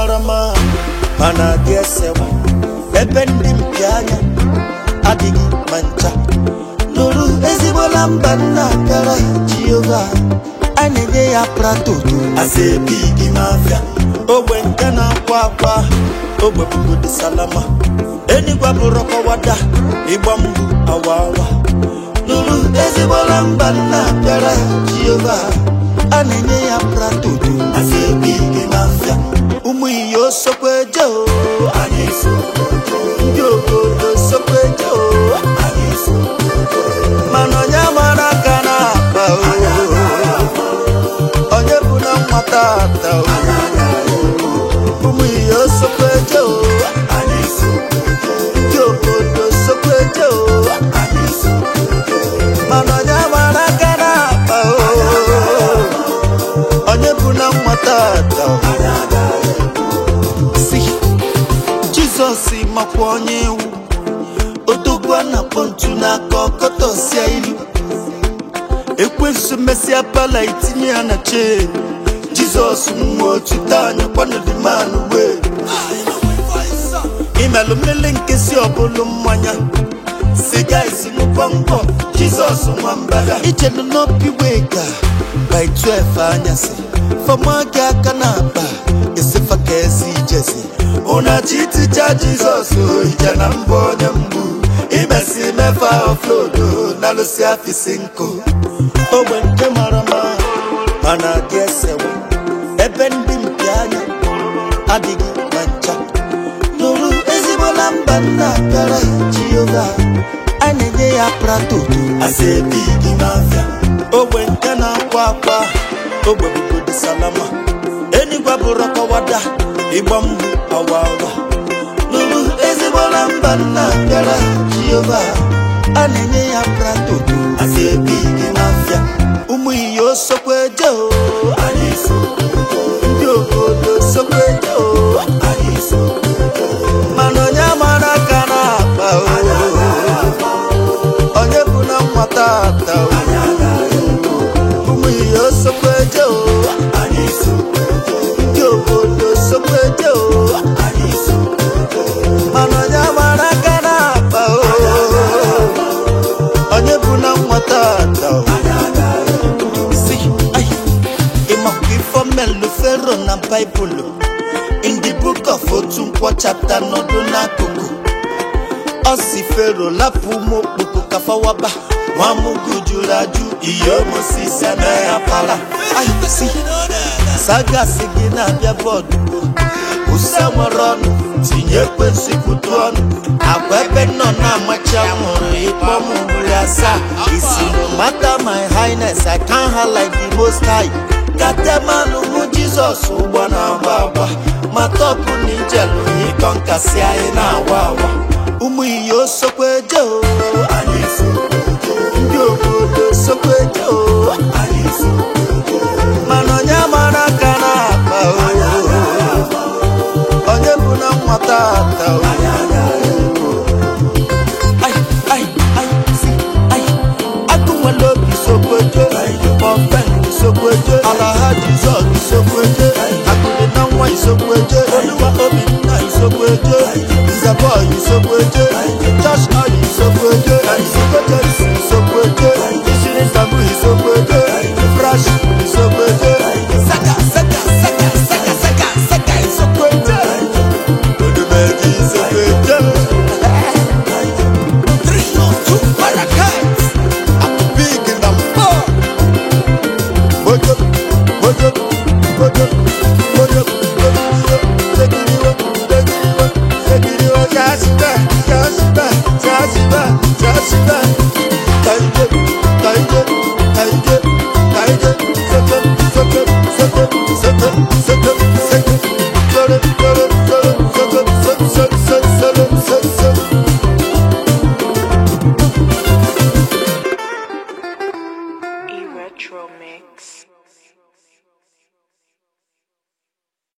marama mana diesewa ebe ndị mpianya adịghị mancha nuru ezigbola mba nna kara Jehova anenye ya pratoto asebi gị mafia ogbe nke na-akwa akwa ogbe bugodi salama enigwa bụrụ kọwada ịgba mgbu awawa nuru ezigbola mba nna kara Jehova anenye ya pratoto asebi gị mafia umu iyo sokweje o aniso yogodo sokweje o aniso manonya maraka na ba o onye bụ na nwata o umu iyo sokweje o aniso yogodo sokweje o aniso manonya maraka na ba o onye bụ na nwata o Jesus makwa onye ewu odogwa na pontu na kokotosia ilu ekwensu mesia pala itinye ya na che Jesus nwa otu tanya kwano di manu we imelu mele nkesi obulu mmanya siga isi mkwampo Jesus nwa mbada ichelu n'opi wega by 12 anyasi famagi aka na aba esefa ka ezi ijezi una chiti cha Jesus ije na mbọ onye mgbu imesi mefa oflodo na lusi afisi nko ogbe nke marama mana diesewa ebe ndị mpianya adịghị mancha nuru ezigbola mba nna kara Jehova anenye ya pratoto asebi gị mafia ogbe nke na-akwa akwa ogbe bugodi salama enigwa bụrụ kọwada ịgba mgbu awawa nuru ezigbola mba nna kara Jehova anenye ya pratoto asebi gị mafia umu iyo sokweje o aniso yogodo sokweje o aniso manonya maraka na akpa o onye bụ na nwata o umu iyo sokweje o aniso yogodo sokweje o aniso manonya maraka na akpa o onye bụ na nwata o Melufero na Bible in the book of Otunkwo chapter nodo na koko osifero lapu mo koko kafawaba wamugu julaju iyo mosisa na ya pala ai si saga sigina bia bodu usamoronu tinye kwensi kutuonu akwebe no na macha muru ipomu buliasa isi no matter my highness I can't highlight the most high Katemanu mu Jesus ubana baba matopu nijelu ikonkasi aye na wawa umu iyo sokweje o aniso yogodo sokweje o aniso manonya maraka na akpa o onye bụ na nwata o akumwelobi sokweje ofen sokweje alaha Jesus sokweje akudi na nwa sokweje oluwa obi na sokweje Zaboy sokweje